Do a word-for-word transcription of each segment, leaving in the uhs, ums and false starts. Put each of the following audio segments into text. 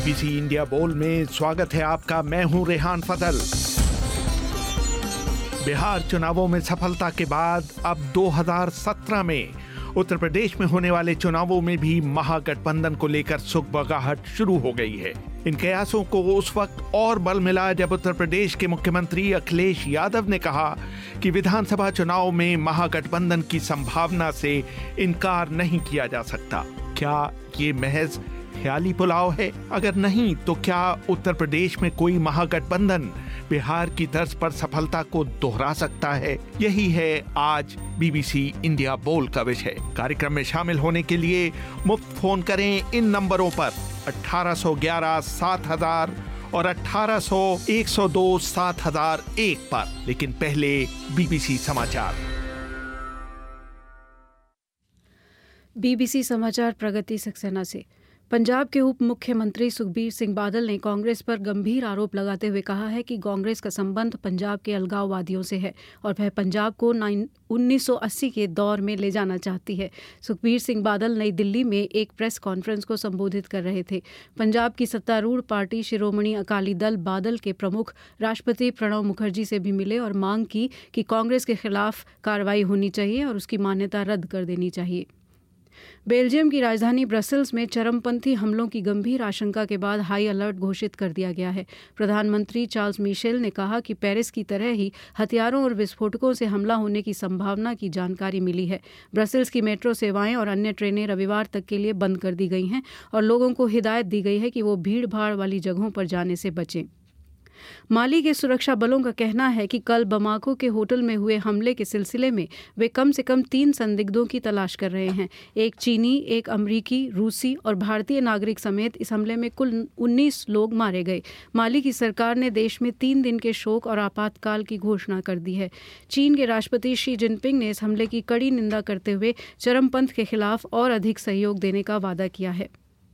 BBC India बोल में स्वागत है आपका। मैं हूं रेहान फजल। बिहार चुनावों में सफलता के बाद अब दो हज़ार सत्रह में उत्तर प्रदेश में होने वाले चुनावों में भी महागठबंधन को लेकर सुगबगाहट शुरू हो गई है। इन कयासों को उस वक्त और बल मिला जब उत्तर प्रदेश के मुख्यमंत्री अखिलेश यादव ने कहा कि विधानसभा चुनाव में महागठबंधन की संभावना से इनकार नहीं किया जा सकता। क्या ये महज ख्याली पुलाव है? अगर नहीं तो क्या उत्तर प्रदेश में कोई महागठबंधन बिहार की तर्ज पर सफलता को दोहरा सकता है? यही है आज बीबीसी इंडिया बोल का विषय। कार्यक्रम में शामिल होने के लिए मुफ्त फोन करें इन नंबरों पर अठारह सौ ग्यारह सात हजार और अठारह सौ एक सौ दो सात हजार एक पर। लेकिन पहले बीबीसी समाचार। बीबीसी समाचार प्रगति सक्सेना से। पंजाब के उप मुख्यमंत्री सुखबीर सिंह बादल ने कांग्रेस पर गंभीर आरोप लगाते हुए कहा है कि कांग्रेस का संबंध पंजाब के अलगाववादियों से है और वह पंजाब को उन्नीस सौ अस्सी के दौर में ले जाना चाहती है। सुखबीर सिंह बादल नई दिल्ली में एक प्रेस कॉन्फ्रेंस को संबोधित कर रहे थे। पंजाब की सत्तारूढ़ पार्टी शिरोमणि अकाली दल बादल के प्रमुख राष्ट्रपति प्रणब मुखर्जी से भी मिले और मांग की कि कांग्रेस के खिलाफ कार्रवाई होनी चाहिए और उसकी मान्यता रद्द कर देनी चाहिए। बेल्जियम की राजधानी ब्रसेल्स में चरमपंथी हमलों की गंभीर आशंका के बाद हाई अलर्ट घोषित कर दिया गया है। प्रधानमंत्री चार्ल्स मिशेल ने कहा कि पेरिस की तरह ही हथियारों और विस्फोटकों से हमला होने की संभावना की जानकारी मिली है। ब्रसेल्स की मेट्रो सेवाएं और अन्य ट्रेनें रविवार तक के लिए बंद कर दी गई हैं और लोगों को हिदायत दी गई है कि वो भीड़ भाड़ वाली जगहों पर जाने से बचें। माली के सुरक्षा बलों का कहना है कि कल बमाको के होटल में हुए हमले के सिलसिले में वे कम से कम तीन संदिग्धों की तलाश कर रहे हैं। एक चीनी, एक अमरीकी, रूसी और भारतीय नागरिक समेत इस हमले में कुल उन्नीस लोग मारे गए। माली की सरकार ने देश में तीन दिन के शोक और आपातकाल की घोषणा कर दी है। चीन के राष्ट्रपति शी जिनपिंग ने इस हमले की कड़ी निंदा करते हुए चरमपंथ के खिलाफ और अधिक सहयोग देने का वादा किया है।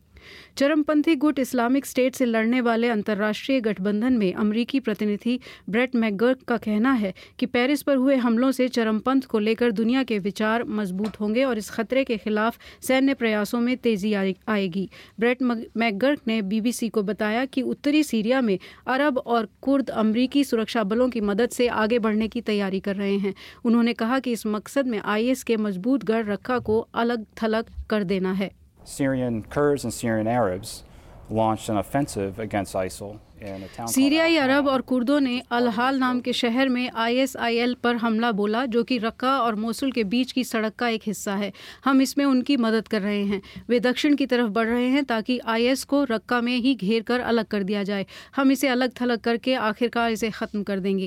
चरमपंथी गुट इस्लामिक स्टेट से लड़ने वाले अंतर्राष्ट्रीय गठबंधन में अमरीकी प्रतिनिधि ब्रेट मैकगर्क का कहना है कि पेरिस पर हुए हमलों से चरमपंथ को लेकर दुनिया के विचार मजबूत होंगे और इस खतरे के खिलाफ सैन्य प्रयासों में तेजी आएगी। ब्रेट मैकगर्क ने बीबीसी को बताया कि उत्तरी सीरिया में अरब और कुर्द अमरीकी सुरक्षा बलों की मदद से आगे बढ़ने की तैयारी कर रहे हैं। उन्होंने कहा कि इस मकसद में आईएस के मजबूत गढ़ रखा को अलग थलग कर देना है। Syrian Kurds and Syrian Arabs launched an offensive against I S I L in a town. सीरियाई अरब और कुर्दों ने अल-हाल नाम के शहर में आई एस आई एल पर हमला बोला, जो कि रक्का और मोसुल के बीच की सड़क का एक हिस्सा है। हम इसमें उनकी मदद कर रहे हैं। वे दक्षिण की तरफ बढ़ रहे हैं ताकि आईएस को रक्का में ही घेर कर अलग कर दिया जाए। हम इसे अलग थलग करके आखिरकार इसे ख़त्म कर देंगे।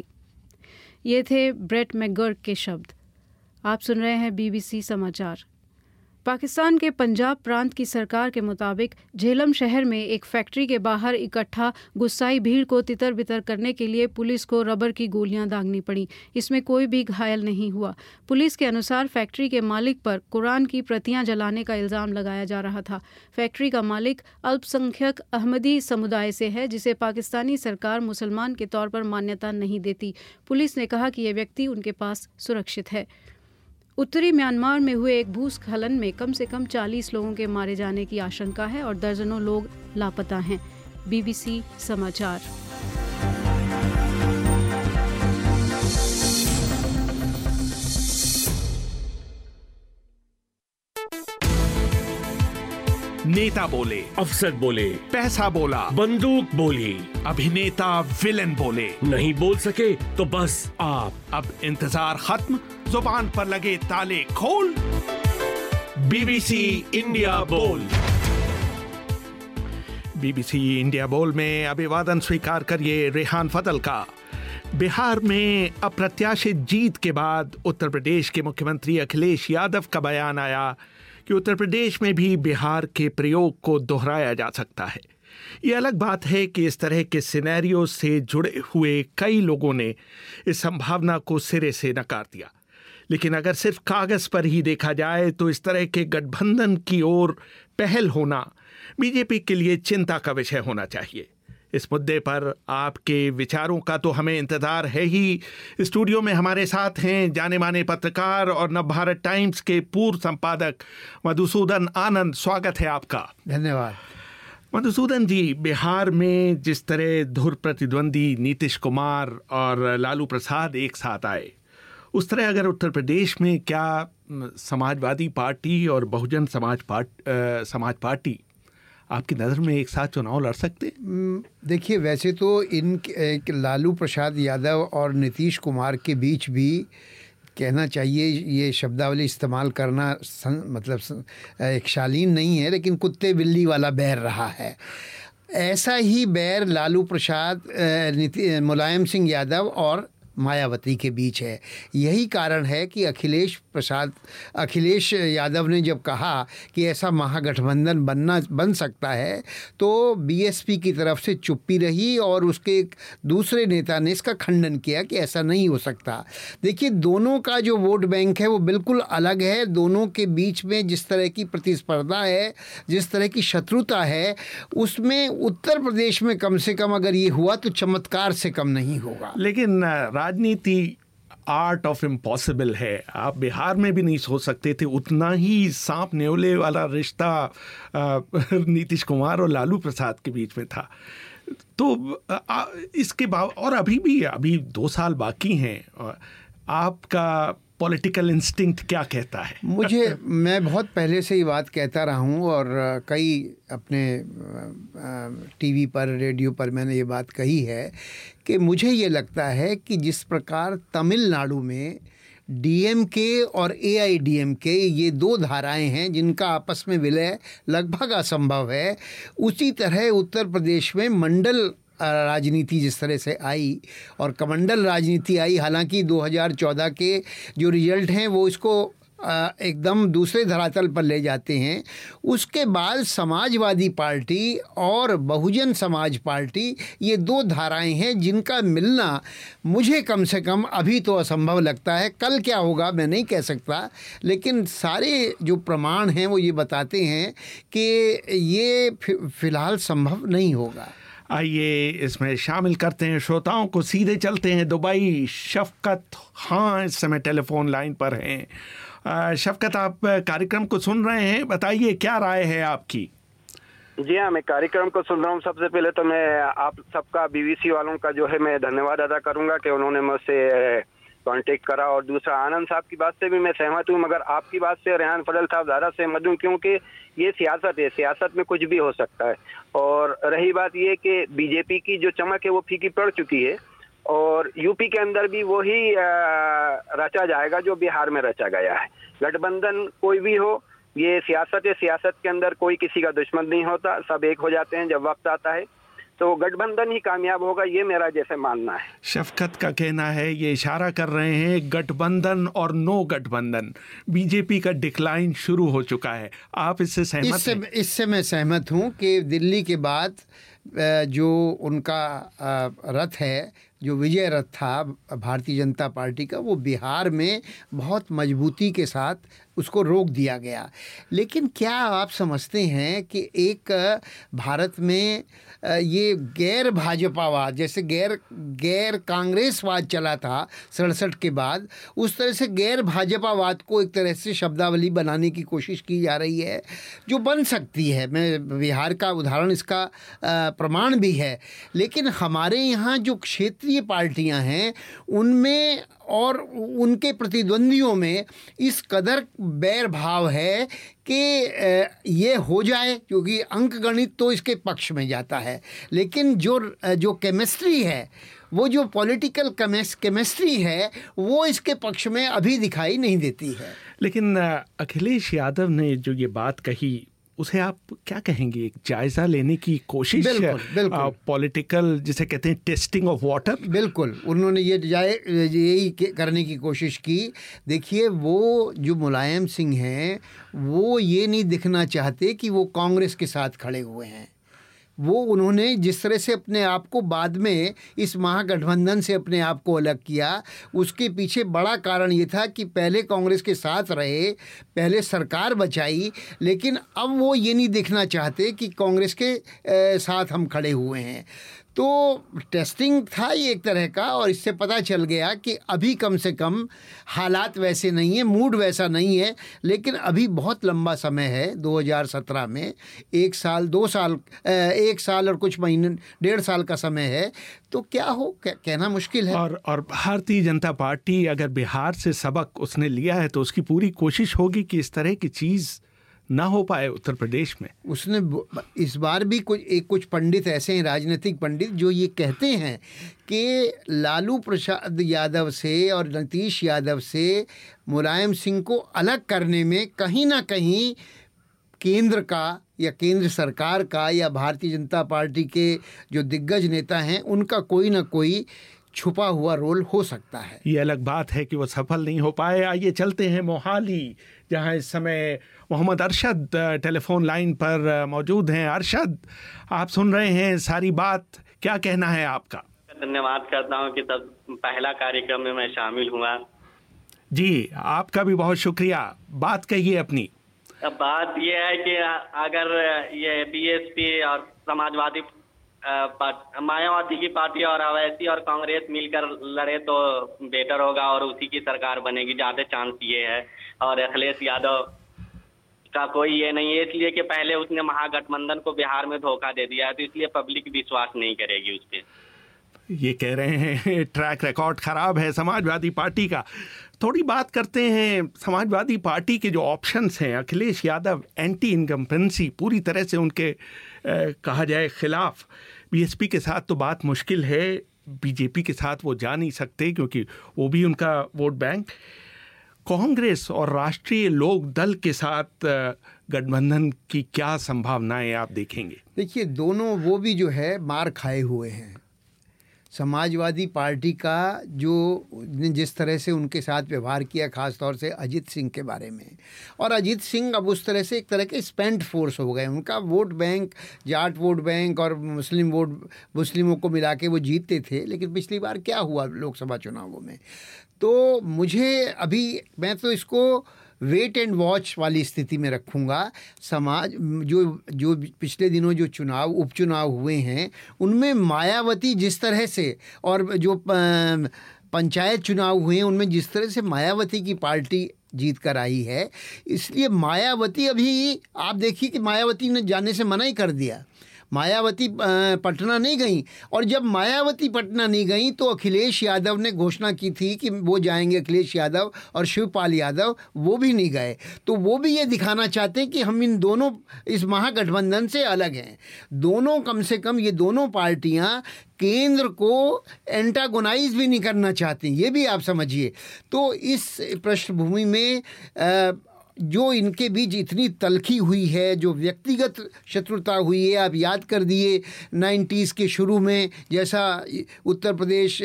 ये थे ब्रेट मैकगर्क के शब्द। आप सुन रहे हैं बीबीसी समाचार। पाकिस्तान के पंजाब प्रांत की सरकार के मुताबिक झेलम शहर में एक फैक्ट्री के बाहर इकट्ठा गुस्साई भीड़ को तितर बितर करने के लिए पुलिस को रबर की गोलियां दागनी पड़ी। इसमें कोई भी घायल नहीं हुआ। पुलिस के अनुसार फैक्ट्री के मालिक पर कुरान की प्रतियां जलाने का इल्ज़ाम लगाया जा रहा था। फैक्ट्री का मालिक अल्पसंख्यक अहमदी समुदाय से है, जिसे पाकिस्तानी सरकार मुसलमान के तौर पर मान्यता नहीं देती। पुलिस ने कहा कि यह व्यक्ति उनके पास सुरक्षित है। उत्तरी म्यांमार में हुए एक भूस्खलन में कम से कम चालीस लोगों के मारे जाने की आशंका है और दर्जनों लोग लापता हैं। बीबीसी समाचार। नेता बोले, अफसर बोले, पैसा बोला, बंदूक बोली, अभिनेता विलेन बोले, नहीं बोल सके तो बस आप। अब इंतजार खत्म, जुबान पर लगे ताले खोल। बीबीसी इंडिया बोल। बीबीसी इंडिया बोल में अभिवादन स्वीकार करिए रेहान फजल का। बिहार में अप्रत्याशित जीत के बाद उत्तर प्रदेश के मुख्यमंत्री अखिलेश यादव का बयान आया कि उत्तर प्रदेश में भी बिहार के प्रयोग को दोहराया जा सकता है। ये अलग बात है कि इस तरह के सिनेरियो से जुड़े हुए कई लोगों ने इस संभावना को सिरे से नकार दिया। लेकिन अगर सिर्फ कागज पर ही देखा जाए तो इस तरह के गठबंधन की ओर पहल होना बीजेपी के लिए चिंता का विषय होना चाहिए। इस मुद्दे पर आपके विचारों का तो हमें इंतजार है ही। स्टूडियो में हमारे साथ हैं जाने माने पत्रकार और नवभारत टाइम्स के पूर्व संपादक मधुसूदन आनंद। स्वागत है आपका। धन्यवाद। मधुसूदन जी, बिहार में जिस तरह धुर प्रतिद्वंदी नीतीश कुमार और लालू प्रसाद एक साथ आए, उस तरह अगर उत्तर प्रदेश में क्या समाजवादी पार्टी और बहुजन समाज पार्ट समाज पार्टी आपकी नज़र में एक साथ चुनाव लड़ सकते? देखिए, वैसे तो इन लालू प्रसाद यादव और नीतीश कुमार के बीच भी कहना चाहिए, ये शब्दावली इस्तेमाल करना सं, मतलब एक शालीन नहीं है, लेकिन कुत्ते बिल्ली वाला बैर रहा है। ऐसा ही बैर लालू प्रसाद, मुलायम सिंह यादव और मायावती के बीच है। यही कारण है कि अखिलेश प्रसाद अखिलेश यादव ने जब कहा कि ऐसा महागठबंधन बनना बन सकता है, तो बीएसपी की तरफ से चुप्पी रही और उसके एक दूसरे नेता ने इसका खंडन किया कि ऐसा नहीं हो सकता। देखिए, दोनों का जो वोट बैंक है वो बिल्कुल अलग है। दोनों के बीच में जिस तरह की प्रतिस्पर्धा है, जिस तरह की शत्रुता है, उसमें उत्तर प्रदेश में कम से कम अगर ये हुआ तो चमत्कार से कम नहीं होगा। लेकिन राजनीति आर्ट ऑफ इम्पॉसिबल है। आप बिहार में भी नहीं सोच सकते थे उतना ही सांप नेवले वाला रिश्ता नीतीश कुमार और लालू प्रसाद के बीच में था। तो आ, इसके बाद और अभी भी अभी दो साल बाकी हैं, आपका पॉलिटिकल इंस्टिंक्ट क्या कहता है? मुझे मैं बहुत पहले से ये बात कहता रहा हूँ और कई अपने टीवी पर, रेडियो पर मैंने ये बात कही है कि मुझे ये लगता है कि जिस प्रकार तमिलनाडु में डीएमके और एआईडीएमके ये दो धाराएं हैं जिनका आपस में विलय लगभग असंभव है, उसी तरह उत्तर प्रदेश में मंडल राजनीति जिस तरह से आई और कमंडल राजनीति आई, हालांकि दो हज़ार चौदह के जो रिजल्ट हैं वो इसको एकदम दूसरे धरातल पर ले जाते हैं। उसके बाद समाजवादी पार्टी और बहुजन समाज पार्टी, ये दो धाराएं हैं जिनका मिलना मुझे कम से कम अभी तो असंभव लगता है। कल क्या होगा मैं नहीं कह सकता, लेकिन सारे जो प्रमाण हैं वो ये बताते हैं कि ये फिलहाल संभव नहीं होगा। आइए इसमें शामिल करते हैं श्रोताओं को। सीधे चलते हैं दुबई। शफकत हाँ इस समय टेलीफोन लाइन पर हैं। शफकत, आप कार्यक्रम को सुन रहे हैं, बताइए क्या राय है आपकी? जी हाँ, मैं कार्यक्रम को सुन रहा हूँ। सबसे पहले तो मैं आप सबका, बीबीसी वालों का जो है मैं धन्यवाद अदा करूँगा कि उन्होंने मुझसे कांटेक्ट करा। और दूसरा, आनंद साहब की बात से भी मैं सहमत हूँ, मगर आपकी बात से रेहान फजल साहब ज़्यादा सहमत हूँ, क्योंकि ये सियासत है, सियासत में कुछ भी हो सकता है। और रही बात ये कि बीजेपी की जो चमक है वो फीकी पड़ चुकी है और यूपी के अंदर भी वही रचा जाएगा जो बिहार में रचा गया है। गठबंधन कोई भी हो, ये सियासत है, सियासत के अंदर कोई किसी का दुश्मन नहीं होता, सब एक हो जाते हैं जब वक्त आता है, तो गठबंधन ही कामयाब होगा, ये मेरा जैसे मानना है। शफकत का कहना है, ये इशारा कर रहे हैं गठबंधन और नो गठबंधन, बीजेपी का डिक्लाइन शुरू हो चुका है। आप इससे सहमत इससे हैं? इससे मैं सहमत हूँ कि दिल्ली के बाद जो उनका रथ है, जो विजय रथ था भारतीय जनता पार्टी का, वो बिहार में बहुत मजबूती के साथ उसको रोक दिया गया। लेकिन क्या आप समझते हैं कि एक भारत में ये गैर भाजपावाद, जैसे गैर गैर कांग्रेसवाद चला था सड़सठ के बाद, उस तरह से गैर भाजपावाद को एक तरह से शब्दावली बनाने की कोशिश की जा रही है, जो बन सकती है। मैं बिहार का उदाहरण इसका प्रमाण भी है। लेकिन हमारे यहाँ जो क्षेत्रीय पार्टियां हैं उनमें और उनके प्रतिद्वंदियों में इस कदर बैर भाव है कि ये हो जाए, क्योंकि अंक गणित तो इसके पक्ष में जाता है, लेकिन जो जो केमिस्ट्री है, वो जो पॉलिटिकल केमिस्ट्री है, वो इसके पक्ष में अभी दिखाई नहीं देती है। लेकिन अखिलेश यादव ने जो ये बात कही, उसे आप क्या कहेंगे? एक जायजा लेने की कोशिश, बिल्कुल, बिल्कुल। पॉलिटिकल जिसे कहते हैं टेस्टिंग ऑफ वाटर। बिल्कुल, उन्होंने ये जाए यही करने की कोशिश की। देखिए, वो जो मुलायम सिंह हैं वो ये नहीं दिखना चाहते कि वो कांग्रेस के साथ खड़े हुए हैं। वो उन्होंने जिस तरह से अपने आप को बाद में इस महागठबंधन से अपने आप को अलग किया, उसके पीछे बड़ा कारण ये था कि पहले कांग्रेस के साथ रहे, पहले सरकार बचाई, लेकिन अब वो ये नहीं देखना चाहते कि कांग्रेस के साथ हम खड़े हुए हैं। तो टेस्टिंग था ये एक तरह का, और इससे पता चल गया कि अभी कम से कम हालात वैसे नहीं है, मूड वैसा नहीं है, लेकिन अभी बहुत लंबा समय है। दो हज़ार सत्रह में एक साल दो साल एक साल और कुछ महीने डेढ़ साल का समय है, तो क्या हो कहना मुश्किल है। और और भारतीय जनता पार्टी अगर बिहार से सबक उसने लिया है तो उसकी पूरी कोशिश होगी कि इस तरह की चीज़ ना हो पाए उत्तर प्रदेश में। उसने इस बार भी कुछ एक कुछ पंडित ऐसे हैं, राजनीतिक पंडित, जो ये कहते हैं कि लालू प्रसाद यादव से और नीतीश यादव से मुलायम सिंह को अलग करने में कहीं ना कहीं केंद्र का या केंद्र सरकार का या भारतीय जनता पार्टी के जो दिग्गज नेता हैं उनका कोई ना कोई छुपा हुआ रोल हो सकता है। ये अलग बात है कि वो सफल नहीं हो पाए। आइए चलते हैं मोहाली, जहां इस समय मोहम्मद अरशद टेलीफोन लाइन पर मौजूद हैं। अरशद, आप सुन रहे हैं सारी बात, क्या कहना है आपका? धन्यवाद करता हूं कि तब पहला कार्यक्रम में मैं शामिल हुआ। जी, आपका भी बहुत शुक्रिया। बात कहिए अपनी। अब बात ये है कि अगर ये बीएसपी और समाजवादी मायावती की पार्टी और अवैसी और कांग्रेस मिलकर लड़े तो बेटर होगा और उसी की सरकार बनेगी, ज्यादा चांस ये है। और अखिलेश यादव का कोई ये नहीं है, इसलिए कि पहले उसने महागठबंधन को बिहार में धोखा दे दिया है, तो इसलिए पब्लिक विश्वास नहीं करेगी उस पर। ये कह रहे हैं ट्रैक रिकॉर्ड खराब है समाजवादी पार्टी का। थोड़ी बात करते हैं समाजवादी पार्टी के जो ऑप्शंस हैं। अखिलेश यादव एंटी इनकम्पेंसी, पूरी तरह से उनके ए, कहा जाए खिलाफ। बीएसपी के साथ तो बात मुश्किल है, बीजेपी के साथ वो जा नहीं सकते क्योंकि वो भी उनका वोट बैंक। कांग्रेस और राष्ट्रीय लोक दल के साथ गठबंधन की क्या संभावनाएं आप देखेंगे? देखिए, दोनों वो भी जो है मार खाए हुए हैं। समाजवादी पार्टी का जो जिस तरह से उनके साथ व्यवहार किया, खास तौर से अजीत सिंह के बारे में, और अजीत सिंह अब उस तरह से एक तरह के स्पेंट फोर्स हो गए। उनका vote bank, Jat vote bank और मुस्लिम वोट, मुस्लिमों को मिला के वो जीतते थे, लेकिन पिछली बार क्या हुआ लोकसभा चुनावों में, तो मुझे अभी, मैं तो इसको वेट एंड वॉच वाली स्थिति में रखूँगा। समाज जो जो पिछले दिनों जो चुनाव उपचुनाव हुए हैं उनमें मायावती जिस तरह से, और जो पंचायत चुनाव हुए हैं उनमें जिस तरह से मायावती की पार्टी जीत कर आई है, इसलिए मायावती, अभी आप देखिए कि मायावती ने जाने से मना ही कर दिया। मायावती पटना नहीं गई, और जब मायावती पटना नहीं गई तो अखिलेश यादव ने घोषणा की थी कि वो जाएंगे, अखिलेश यादव और शिवपाल यादव, वो भी नहीं गए। तो वो भी ये दिखाना चाहते हैं कि हम इन दोनों, इस महागठबंधन से अलग हैं। दोनों, कम से कम ये दोनों पार्टियां केंद्र को एंटागोनाइज भी नहीं करना चाहती, ये भी आप समझिए। तो इस पृष्ठभूमि में आ, जो इनके बीच इतनी तलखी हुई है, जो व्यक्तिगत शत्रुता हुई है, आप याद कर दिए नाइन्टीज़ के शुरू में जैसा उत्तर प्रदेश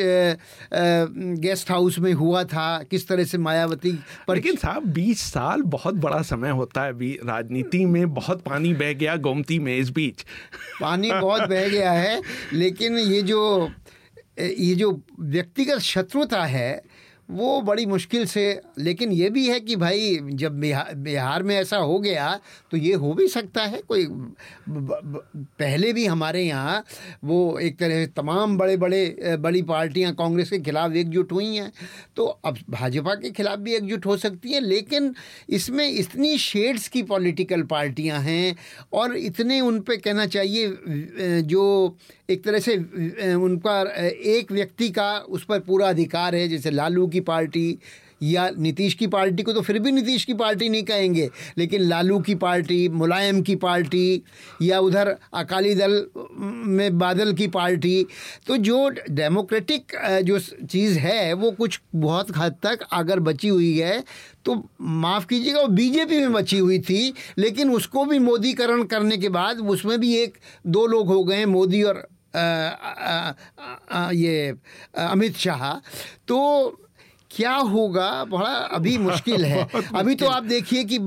गेस्ट हाउस में हुआ था, किस तरह से मायावती पर। लेकिन साहब बीस साल बहुत बड़ा समय होता है राजनीति में, बहुत पानी बह गया गोमती में, इस बीच पानी बहुत बह गया है। लेकिन ये जो ये जो व्यक्तिगत शत्रुता है वो बड़ी मुश्किल से, लेकिन ये भी है कि भाई जब बिहार बिहार में ऐसा हो गया तो ये हो भी सकता है। कोई ब, ब, पहले भी हमारे यहाँ वो एक तरह से तमाम बड़े बड़े बड़ी पार्टियाँ कांग्रेस के खिलाफ एकजुट हुई हैं, तो अब भाजपा के खिलाफ भी एकजुट हो सकती हैं। लेकिन इसमें इतनी शेड्स की पॉलिटिकल पार्टियाँ हैं और इतने उन पे कहना चाहिए जो एक तरह से उनका एक व्यक्ति का उस पर पूरा अधिकार है, जैसे लालू की पार्टी या नीतीश की पार्टी को तो फिर भी नीतीश की पार्टी नहीं कहेंगे, लेकिन लालू की पार्टी, मुलायम की पार्टी, या उधर अकाली दल में बादल की पार्टी, तो जो डेमोक्रेटिक जो चीज़ है वो कुछ बहुत हद तक अगर बची हुई है तो माफ़ कीजिएगा वो बीजेपी में बची हुई थी, लेकिन उसको भी मोदीकरण करने के बाद उसमें भी एक दो लोग हो गए, मोदी और आ, आ, आ, आ, ये अमित शाह। तो क्या होगा बड़ा अभी मुश्किल है। अभी तो आप देखिए कि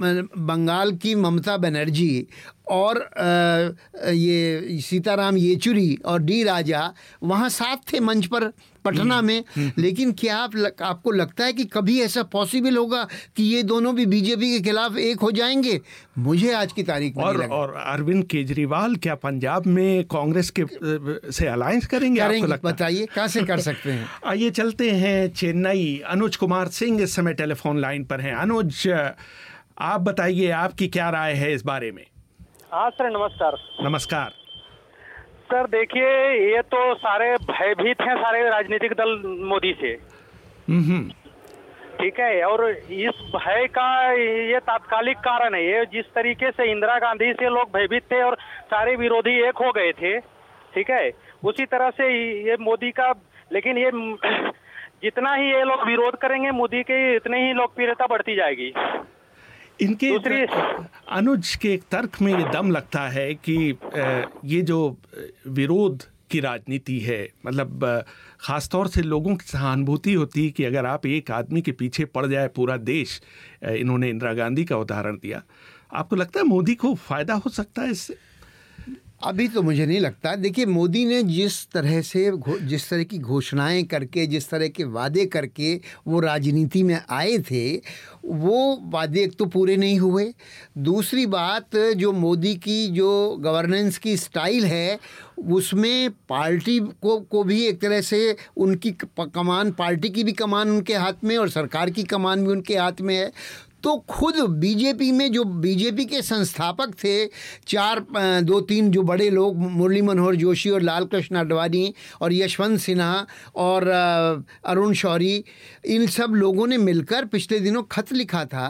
बंगाल की ममता बनर्जी और ये सीताराम येचुरी और डी राजा वहाँ साथ थे मंच पर पटना में। लेकिन क्या आप आपको लगता है कि कभी ऐसा पॉसिबल होगा कि ये दोनों भी बीजेपी के खिलाफ एक हो जाएंगे? मुझे आज की तारीख में और नहीं लगा। और अरविंद केजरीवाल क्या पंजाब में कांग्रेस के से अलायंस करेंगे? करेंगे, आपको लगता है? बताइए कैसे कर सकते हैं? आइए चलते हैं चेन्नई। अनुज कुमार सिंह इस समय टेलीफोन लाइन पर हैं। अनुज, आप बताइए आपकी क्या राय है इस बारे में? हाँ सर, नमस्कार। नमस्कार सर, देखिए ये तो सारे भयभीत हैं सारे राजनीतिक दल मोदी से, हम्म ठीक है। और इस भय का ये तात्कालिक कारण है। ये जिस तरीके से इंदिरा गांधी से लोग भयभीत थे और सारे विरोधी एक हो गए थे, ठीक है, उसी तरह से ये मोदी का, लेकिन ये जितना ही ये लोग विरोध करेंगे मोदी के, इतनी ही लोकप्रियता बढ़ती जाएगी। इनके अनुज के एक तर्क में ये दम लगता है कि ये जो विरोध की राजनीति है, मतलब खासतौर से लोगों की सहानुभूति होती है कि अगर आप एक आदमी के पीछे पड़ जाए पूरा देश, इन्होंने इंदिरा गांधी का उदाहरण दिया, आपको लगता है मोदी को फायदा हो सकता है इससे? अभी तो मुझे नहीं लगता। देखिए, मोदी ने जिस तरह से जिस तरह की घोषणाएं करके, जिस तरह के वादे करके वो राजनीति में आए थे, वो वादे एक तो पूरे नहीं हुए। दूसरी बात, जो मोदी की जो गवर्नेंस की स्टाइल है उसमें पार्टी को को भी एक तरह से उनकी कमान, पार्टी की भी कमान उनके हाथ में और सरकार की कमान भी उनके हाथ में है। तो खुद बीजेपी में जो बीजेपी के संस्थापक थे, चार दो तीन जो बड़े लोग, मुरली मनोहर जोशी और लाल कृष्ण आडवाणी और यशवंत सिन्हा और अरुण शौरी, इन सब लोगों ने मिलकर पिछले दिनों खत लिखा था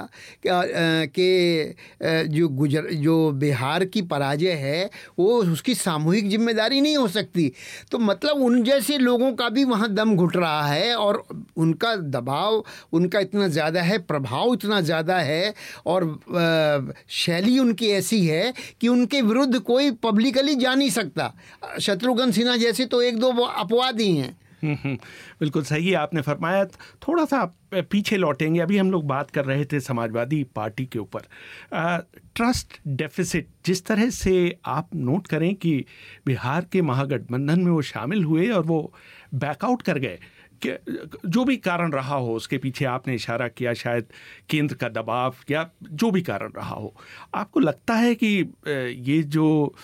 कि जो गुजर जो बिहार की पराजय है वो उसकी सामूहिक जिम्मेदारी नहीं हो सकती। तो मतलब उन जैसे लोगों का भी वहाँ दम घुट रहा है और उनका दबाव उनका इतना ज़्यादा है, प्रभाव इतना ज़्यादा है और शैली उनकी ऐसी है कि उनके विरुद्ध कोई पब्लिकली जा नहीं सकता। शत्रुघ्न सिन्हा जैसे तो एक दो अपवाद ही हैं। बिल्कुल सही आपने फरमाया। थोड़ा सा पीछे लौटेंगे। अभी हम लोग बात कर रहे थे समाजवादी पार्टी के ऊपर, ट्रस्ट डेफिसिट। जिस तरह से आप नोट करें कि बिहार के महागठबंधन में वो शामिल हुए और वो बैकआउट कर गए, कि जो भी कारण रहा हो, उसके पीछे आपने इशारा किया शायद केंद्र का दबाव या जो भी कारण रहा हो, आपको लगता है कि ये जो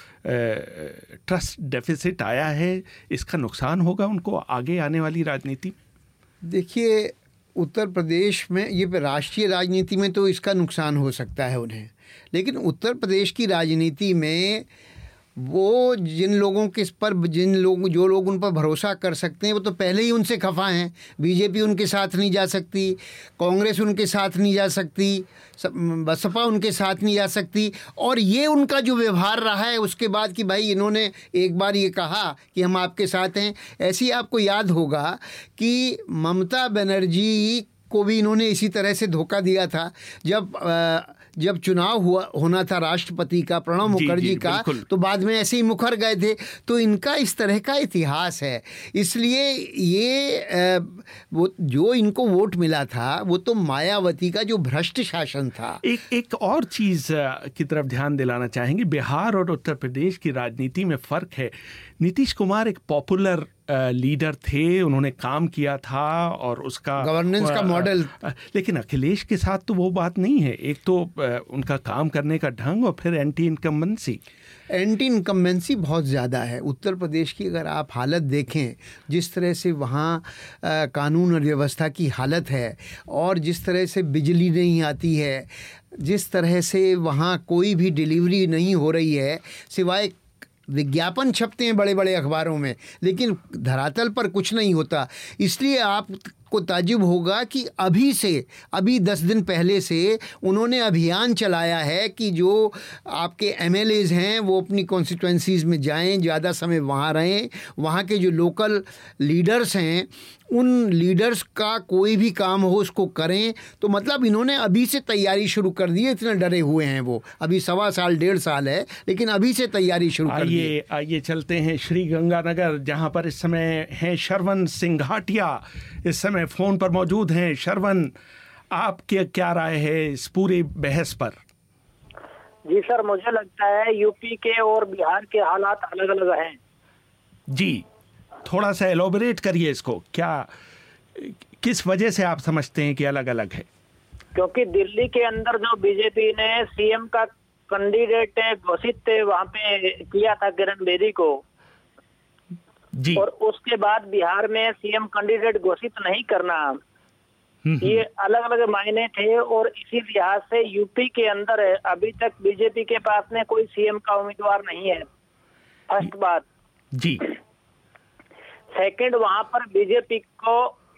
ट्रस्ट डेफिसिट आया है इसका नुकसान होगा उनको आगे आने वाली राजनीति? देखिए, उत्तर प्रदेश में, ये राष्ट्रीय राजनीति में तो इसका नुकसान हो सकता है उन्हें, लेकिन उत्तर प्रदेश की राजनीति में वो जिन लोगों के पर जिन लोग जो लोग उन पर भरोसा कर सकते हैं वो तो पहले ही उनसे खफा हैं। बीजेपी उनके साथ नहीं जा सकती, कांग्रेस उनके साथ नहीं जा सकती, बसपा उनके साथ नहीं जा सकती। और ये उनका जो व्यवहार रहा है उसके बाद कि भाई इन्होंने एक बार ये कहा कि हम आपके साथ हैं। ऐसी आपको याद होगा कि ममता बनर्जी को भी इन्होंने इसी तरह से धोखा दिया था। जब आ, जब चुनाव हुआ होना था राष्ट्रपति का, प्रणब मुखर्जी का, तो बाद में ऐसे ही मुखर गए थे। तो इनका इस तरह का इतिहास है। इसलिए ये वो जो इनको वोट मिला था वो तो मायावती का जो भ्रष्ट शासन था। एक एक और चीज़ की तरफ ध्यान दिलाना चाहेंगे। बिहार और उत्तर प्रदेश की राजनीति में फ़र्क है। नीतीश कुमार एक पॉपुलर लीडर थे, उन्होंने काम किया था और उसका गवर्नेंस का मॉडल, लेकिन अखिलेश के साथ तो वो बात नहीं है। एक तो उनका काम करने का ढंग और फिर एंटी इनकम्बेंसी एंटी इनकम्बेंसी बहुत ज़्यादा है उत्तर प्रदेश की। अगर आप हालत देखें, जिस तरह से वहाँ कानून और व्यवस्था की हालत है और जिस तरह से बिजली नहीं आती है, जिस तरह से वहाँ कोई भी डिलीवरी नहीं हो रही है, सिवाय विज्ञापन छपते हैं बड़े बड़े अखबारों में, लेकिन धरातल पर कुछ नहीं होता। इसलिए आपको ताज्जुब होगा कि अभी से अभी दस दिन पहले से उन्होंने अभियान चलाया है कि जो आपके एमएलएज हैं वो अपनी कॉन्स्टिट्यूएंसीज़ में जाएं, ज़्यादा समय वहाँ रहें, वहाँ के जो लोकल लीडर्स हैं उन लीडर्स का कोई भी काम हो उसको करें। तो मतलब इन्होंने अभी से तैयारी शुरू कर दी है। इतने डरे हुए हैं वो, अभी सवा साल डेढ़ साल है, लेकिन अभी से तैयारी शुरू कर दी। आइए आइए चलते हैं श्री गंगानगर, जहां पर इस समय हैं शरवण सिंघाटिया, इस समय फ़ोन पर मौजूद हैं। शरवण, आपके क्या राय है इस पूरे बहस पर? जी सर, मुझे लगता है यूपी के और बिहार के हालात अलग अलग हैं। जी थोड़ा सा एलोबरेट करिए इसको, क्या किस वजह से आप समझते हैं कि अलग अलग है? क्योंकि दिल्ली के अंदर जो बीजेपी ने सीएम का कैंडिडेट घोषित वहां पे किया था किरण बेदी को जी, और उसके बाद बिहार में सीएम कैंडिडेट घोषित नहीं करना, ये अलग अलग मायने थे। और इसी लिहाज से यूपी के अंदर अभी तक बीजेपी के पास में कोई सीएम का उम्मीदवार नहीं है, फर्स्ट बात जी। सेकंड, वहां पर बीजेपी को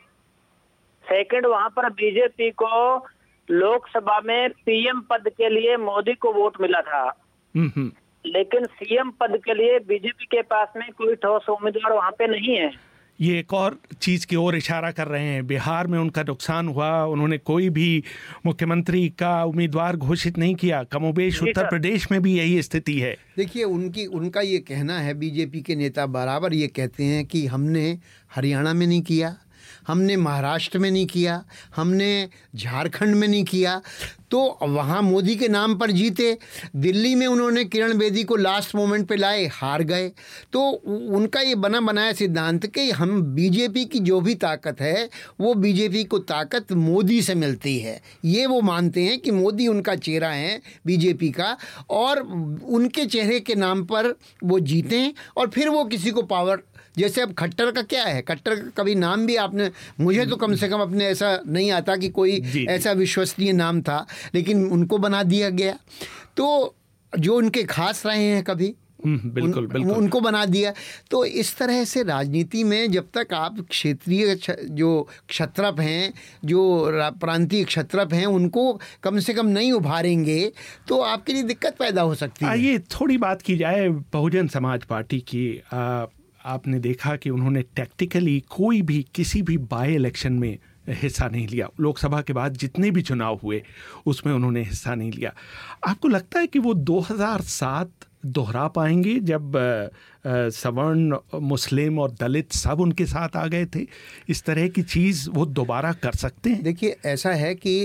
सेकंड वहां पर बीजेपी को लोकसभा में पीएम पद के लिए मोदी को वोट मिला था, लेकिन सीएम पद के लिए बीजेपी के पास में कोई ठोस उम्मीदवार वहां पे नहीं है। ये एक और चीज की ओर इशारा कर रहे हैं, बिहार में उनका नुकसान हुआ, उन्होंने कोई भी मुख्यमंत्री का उम्मीदवार घोषित नहीं किया। कमोबेश उत्तर प्रदेश में भी यही स्थिति है। देखिए, उनकी उनका ये कहना है, बीजेपी के नेता बराबर ये कहते हैं कि हमने हरियाणा में नहीं किया, हमने महाराष्ट्र में नहीं किया, हमने झारखंड में नहीं किया, तो वहाँ मोदी के नाम पर जीते। दिल्ली में उन्होंने किरण बेदी को लास्ट मोमेंट पे लाए, हार गए। तो उनका ये बना बनाया सिद्धांत कि हम बीजेपी की जो भी ताकत है वो बीजेपी को ताकत मोदी से मिलती है। ये वो मानते हैं कि मोदी उनका चेहरा है बीजेपी का, और उनके चेहरे के नाम पर वो जीतें और फिर वो किसी को पावर, जैसे अब खट्टर का क्या है, खट्टर का कभी नाम भी आपने, मुझे तो कम से कम अपने ऐसा नहीं आता कि कोई ऐसा विश्वसनीय नाम था, लेकिन उनको बना दिया गया। तो जो उनके खास रहे हैं कभी बिल्कुल उन, बिल्कुल उनको बना दिया। तो इस तरह से राजनीति में जब तक आप क्षेत्रीय जो क्षत्रप हैं, जो प्रांतीय क्षत्रप हैं, उनको कम से कम नहीं उभारेंगे तो आपके लिए दिक्कत पैदा हो सकती है। आइए थोड़ी बात की जाए बहुजन समाज पार्टी की। आ, आपने देखा कि उन्होंने टैक्टिकली कोई भी किसी भी बाय इलेक्शन में हिस्सा नहीं लिया। लोकसभा के बाद जितने भी चुनाव हुए उसमें उन्होंने हिस्सा नहीं लिया। आपको लगता है कि वो दो हज़ार सात दोहरा पाएंगे जब सवर्ण, मुस्लिम और दलित सब उनके साथ आ गए थे? इस तरह की चीज़ वो दोबारा कर सकते हैं? देखिए, ऐसा है कि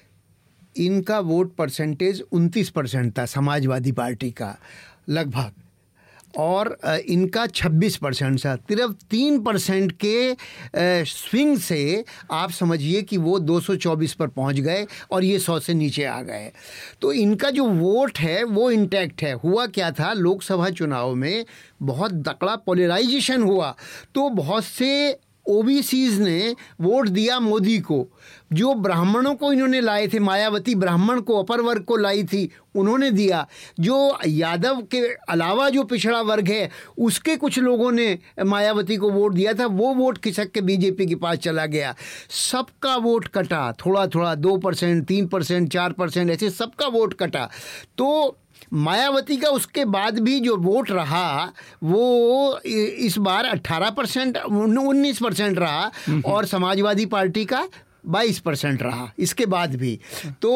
इनका वोट परसेंटेज उनतीस परसेंट था समाजवादी पार्टी का लगभग, और इनका छब्बीस परसेंट था। सिर्फ तीन परसेंट के स्विंग से आप समझिए कि वो दो सौ चौबीस पर पहुंच गए और ये सौ से नीचे आ गए। तो इनका जो वोट है वो इंटैक्ट है। हुआ क्या था, लोकसभा चुनाव में बहुत तगड़ा पोलराइजेशन हुआ, तो बहुत से ओबीसीज ने वोट दिया मोदी को। जो ब्राह्मणों को इन्होंने लाए थे, मायावती ब्राह्मण को, अपर वर्ग को लाई थी, उन्होंने दिया। जो यादव के अलावा जो पिछड़ा वर्ग है उसके कुछ लोगों ने मायावती को वोट दिया था, वो वोट खिसक के बीजेपी के पास चला गया। सबका वोट कटा, थोड़ा थोड़ा, दो परसेंट, तीन परसेंट, चार परसेंट, ऐसे सबका वोट कटा। तो मायावती का उसके बाद भी जो वोट रहा वो इस बार अट्ठारह परसेंट, उन्नीस परसेंट रहा, और समाजवादी पार्टी का बाईस परसेंट रहा इसके बाद भी। तो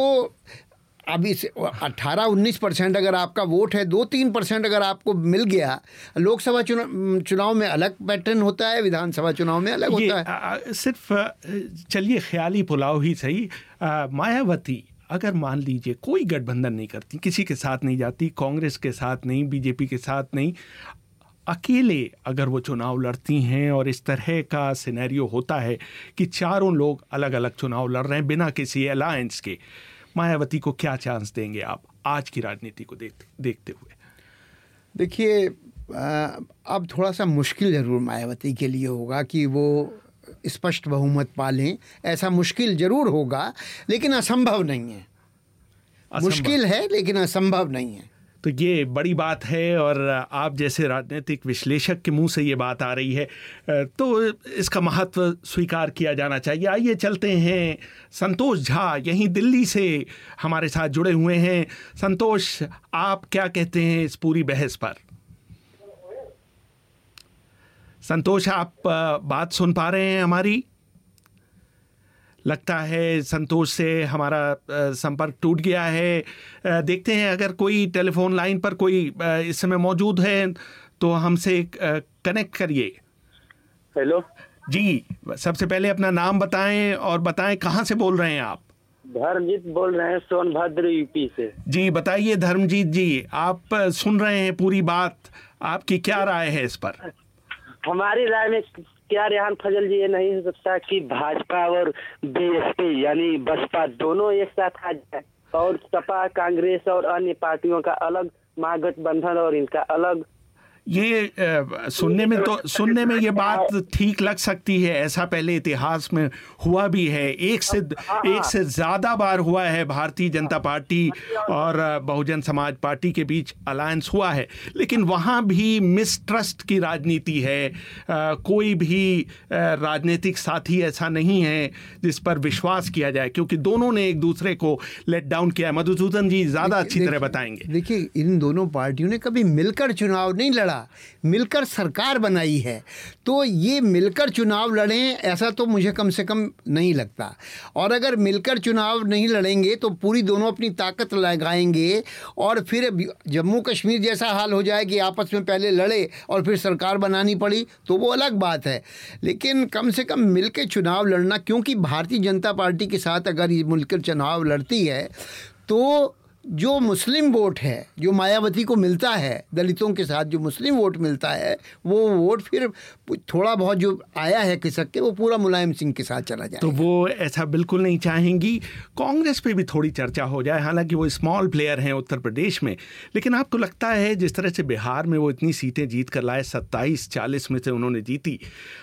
अब इस अट्ठारह उन्नीस परसेंट अगर आपका वोट है, दो तीन परसेंट अगर आपको मिल गया, लोकसभा चुनाव चुनाव में अलग पैटर्न होता है, विधानसभा चुनाव में अलग होता है। आ, सिर्फ चलिए ख्याली पुलाव ही सही, आ, मायावती अगर मान लीजिए कोई गठबंधन नहीं करती, किसी के साथ नहीं जाती, कांग्रेस के साथ नहीं, बीजेपी के साथ नहीं, अकेले अगर वो चुनाव लड़ती हैं और इस तरह का सिनेरियो होता है कि चारों लोग अलग अलग चुनाव लड़ रहे हैं बिना किसी अलायंस के, मायावती को क्या चांस देंगे आप आज की राजनीति को देख, देखते हुए? देखिए, अब थोड़ा सा मुश्किल ज़रूर मायावती के लिए होगा कि वो स्पष्ट बहुमत पालें, ऐसा मुश्किल ज़रूर होगा, लेकिन असंभव नहीं है। मुश्किल है लेकिन असंभव नहीं है। तो ये बड़ी बात है, और आप जैसे राजनीतिक विश्लेषक के मुंह से ये बात आ रही है तो इसका महत्व स्वीकार किया जाना चाहिए। आइए चलते हैं, संतोष झा यहीं दिल्ली से हमारे साथ जुड़े हुए हैं। संतोष, आप क्या कहते हैं इस पूरी बहस पर? संतोष, आप बात सुन पा रहे हैं हमारी? लगता है संतोष से हमारा संपर्क टूट गया है। देखते हैं अगर कोई टेलीफोन लाइन पर कोई इस समय मौजूद है तो हमसे कनेक्ट करिए। हेलो जी, सबसे पहले अपना नाम बताएं और बताएं कहाँ से बोल रहे हैं आप? धर्मजीत बोल रहे हैं, सोनभद्र यूपी से। जी बताइए धर्मजीत जी, आप सुन रहे हैं पूरी बात, आपकी क्या राय है इस पर? हमारी राय में क्या रेहान फजल जी, ये नहीं हो सकता कि भाजपा और बीएसपी यानी बसपा दोनों एक साथ आ जाए और सपा, कांग्रेस और अन्य पार्टियों का अलग महागठबंधन और इनका अलग? ये आ, सुनने में तो सुनने में ये बात ठीक लग सकती है, ऐसा पहले इतिहास में हुआ भी है, एक से एक से ज्यादा बार हुआ है। भारतीय जनता पार्टी और बहुजन समाज पार्टी के बीच अलायंस हुआ है, लेकिन वहाँ भी मिसट्रस्ट की राजनीति है। आ, कोई भी आ, राजनीतिक साथी ऐसा नहीं है जिस पर विश्वास किया जाए, क्योंकि दोनों ने एक दूसरे को लेट डाउन किया है। मधुसूदन जी ज्यादा अच्छी तरह बताएंगे। देखिए, इन दोनों पार्टियों ने कभी मिलकर चुनाव नहीं लड़ा, मिलकर सरकार बनाई है। तो ये मिलकर चुनाव लड़ें ऐसा तो मुझे कम से कम नहीं लगता। और अगर मिलकर चुनाव नहीं लड़ेंगे तो पूरी दोनों अपनी ताकत लगाएंगे और फिर जम्मू कश्मीर जैसा हाल हो जाए कि आपस में पहले लड़े और फिर सरकार बनानी पड़ी, तो वो अलग बात है। लेकिन कम से कम मिलकर चुनाव लड़ना, क्योंकि भारतीय जनता पार्टी के साथ अगर ये मिलकर चुनाव लड़ती है तो जो मुस्लिम वोट है, जो मायावती को मिलता है, दलितों के साथ जो मुस्लिम वोट मिलता है, वो वोट फिर थोड़ा बहुत जो आया है खिसक के, वो पूरा मुलायम सिंह के साथ चला जाए। तो वो ऐसा बिल्कुल नहीं चाहेंगी। कांग्रेस पे भी थोड़ी चर्चा हो जाए, हालांकि वो स्मॉल प्लेयर हैं उत्तर प्रदेश में, लेकिन आपको लगता है जिस तरह से बिहार में वो इतनी सीटें जीत कर लाए, सत्ताईस चालीस में से उन्होंने जीती,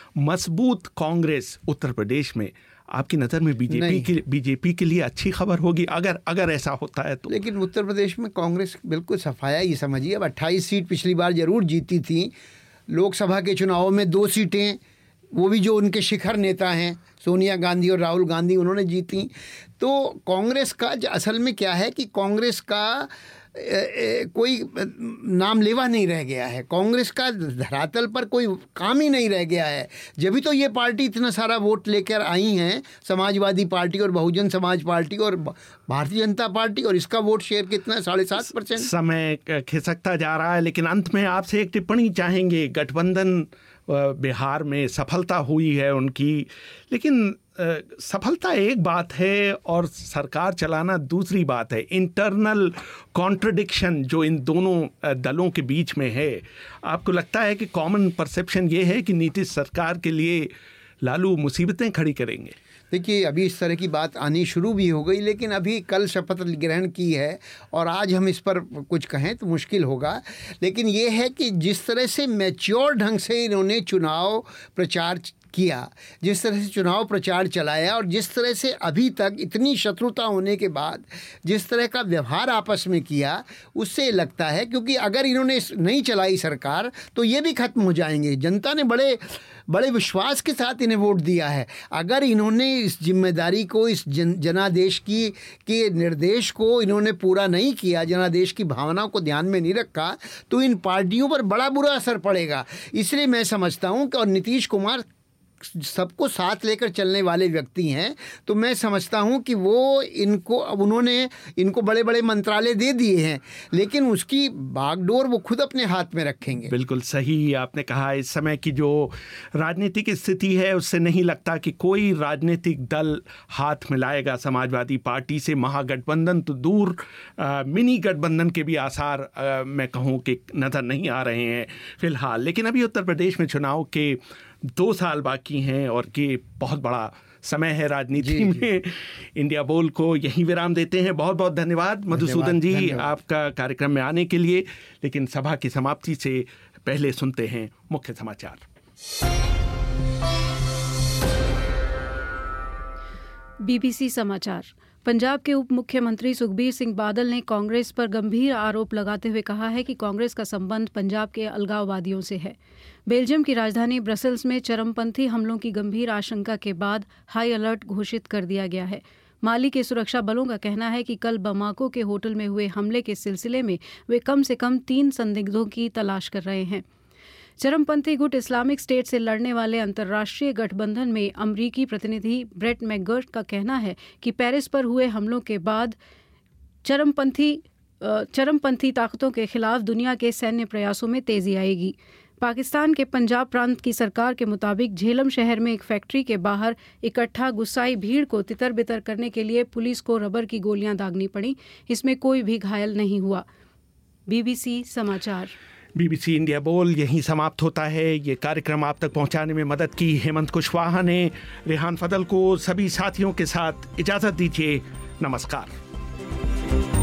मजबूत कांग्रेस उत्तर प्रदेश में आपकी नज़र में बीजेपी के बीजेपी के लिए अच्छी खबर होगी अगर अगर ऐसा होता है तो? लेकिन उत्तर प्रदेश में कांग्रेस बिल्कुल सफाया ही समझिए। अब अट्ठाईस सीट पिछली बार जरूर जीती थी। लोकसभा के चुनावों में दो सीटें, वो भी जो उनके शिखर नेता हैं सोनिया गांधी और राहुल गांधी, उन्होंने जीती। तो कांग्रेस का असल में क्या है कि कांग्रेस का ए, ए, कोई नाम लेवा नहीं रह गया है। कांग्रेस का धरातल पर कोई काम ही नहीं रह गया है। जब भी तो ये पार्टी इतना सारा वोट लेकर आई हैं, समाजवादी पार्टी और बहुजन समाज पार्टी और भारतीय जनता पार्टी, और इसका वोट शेयर कितना है? साढ़े सात परसेंट। समय खिसकता जा रहा है, लेकिन अंत में आपसे एक टिप्पणी चाहेंगे। गठबंधन बिहार में सफलता हुई है उनकी, लेकिन सफलता एक बात है और सरकार चलाना दूसरी बात है। इंटरनल कॉन्ट्रडिक्शन जो इन दोनों दलों के बीच में है, आपको लगता है कि कॉमन परसेप्शन ये है कि नीतीश सरकार के लिए लालू मुसीबतें खड़ी करेंगे? देखिए, अभी इस तरह की बात आनी शुरू भी हो गई, लेकिन अभी कल शपथ ग्रहण की है और आज हम इस पर कुछ कहें तो मुश्किल होगा। लेकिन ये है कि जिस तरह से मैच्योर ढंग से इन्होंने चुनाव प्रचार किया, जिस तरह से चुनाव प्रचार चलाया और जिस तरह से अभी तक इतनी शत्रुता होने के बाद जिस तरह का व्यवहार आपस में किया, उससे लगता है क्योंकि अगर इन्होंने नहीं चलाई सरकार तो ये भी खत्म हो जाएंगे। जनता ने बड़े बड़े विश्वास के साथ इन्हें वोट दिया है। अगर इन्होंने इस जिम्मेदारी को, इस जन, जनादेश की के निर्देश को इन्होंने पूरा नहीं किया, जनादेश की भावनाओं को ध्यान में नहीं रखा, तो इन पार्टियों पर बड़ा बुरा असर पड़ेगा। इसलिए मैं समझता हूँ कि और नीतीश कुमार सबको साथ लेकर चलने वाले व्यक्ति हैं, तो मैं समझता हूं कि वो इनको अब उन्होंने इनको बड़े बड़े मंत्रालय दे दिए हैं, लेकिन उसकी बागडोर वो खुद अपने हाथ में रखेंगे। बिल्कुल सही आपने कहा। इस समय की जो राजनीतिक स्थिति है उससे नहीं लगता कि कोई राजनीतिक दल हाथ मिलाएगा समाजवादी पार्टी से। महागठबंधन तो दूर, आ, मिनी गठबंधन के भी आसार आ, मैं कहूँ कि नज़र नहीं आ रहे हैं फिलहाल। लेकिन अभी उत्तर प्रदेश में चुनाव के दो साल बाकी हैं और ये बहुत बड़ा समय है राजनीति में। इंडिया बोल को यहीं विराम देते हैं। बहुत बहुत धन्यवाद मधुसूदन जी आपका कार्यक्रम में आने के लिए। लेकिन सभा की समाप्ति से पहले सुनते हैं मुख्य समाचार। बीबीसी समाचार। पंजाब के उप मुख्यमंत्री सुखबीर सिंह बादल ने कांग्रेस पर गंभीर आरोप लगाते हुए कहा है कि कांग्रेस का संबंध पंजाब के अलगाववादियों से है। बेल्जियम की राजधानी ब्रसल्स में चरमपंथी हमलों की गंभीर आशंका के बाद हाई अलर्ट घोषित कर दिया गया है। माली के सुरक्षा बलों का कहना है कि कल बमाको के होटल में हुए हमले के सिलसिले में वे कम से कम तीन संदिग्धों की तलाश कर रहे हैं। चरमपंथी गुट इस्लामिक स्टेट से लड़ने वाले अंतर्राष्ट्रीय गठबंधन में अमरीकी प्रतिनिधि ब्रेट मैकगर्ट का कहना है कि पेरिस पर हुए हमलों के बाद चरमपंथी चरमपंथी ताकतों के खिलाफ दुनिया के सैन्य प्रयासों में तेजी आएगी। पाकिस्तान के पंजाब प्रांत की सरकार के मुताबिक झेलम शहर में एक फैक्ट्री के बाहर इकट्ठा गुस्साई भीड़ को तितर बितर करने के लिए पुलिस को रबर की गोलियां दागनी पड़ी। इसमें कोई भी घायल नहीं हुआ। बीबीसी समाचार। बीबीसी इंडिया बोल यहीं समाप्त होता है। ये कार्यक्रम आप तक पहुंचाने में मदद की हेमंत कुशवाहा ने। रेहान फदल को सभी साथियों के साथ इजाजत दीजिए। नमस्कार।